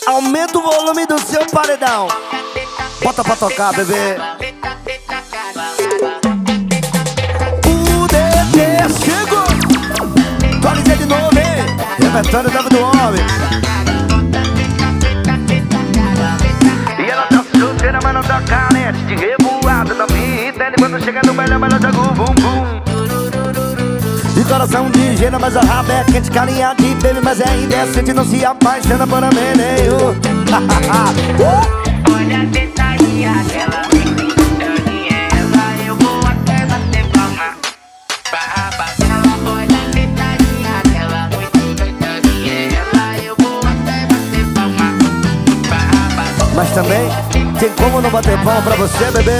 Aumenta o volume do seu paredão. Bota pra tocar, bebê. O DT chegou. Atualizei de novo, hein? Repertório da vida do homem. E ela tá solteira, mas não tá carente de revoada da vida. E quando chega no bailão, ela joga o bumbum. De coração de gênero, mas a raba é quente. Carinha de baby, mas é indecente. Não se apaixona por mim nenhum. Olha a tentaria dela, ela, eu vou até bater palma. Olha a tentaria dela, ela, eu vou até bater palma. Mas também tem como não bater palma pra você, bebê.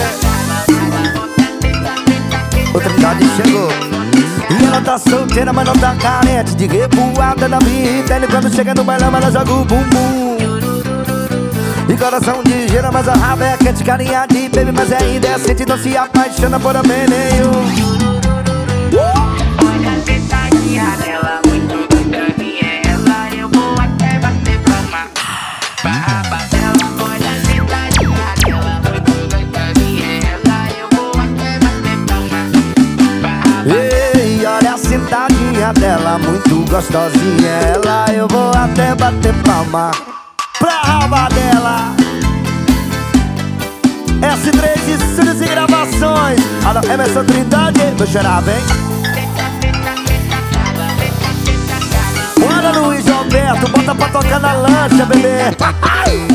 O Trindade chegou. E ela tá solteira, mas não tá carente de revoada na vida. E quando chega no bailão, ela joga o bumbum. De coração de gênero, mas a raba é quente. Carinha de baby, mas é indecente. Não se apaixona por homem nenhum. Olha a tentaria dela, muito bacana. Ela, eu vou até bater palma. Olha a tentaria dela, muito bacana. Ela, eu vou até bater palma. Ei, olha a sentadinha dela, muito gostosinha. Ela, eu vou até bater palma pra raba dela. S3 Estúdios e Gravações. Alô, Emerson Trindade, vou chorar, vem. Bora, Luiz Alberto, bota pra tocar na lancha, bebê.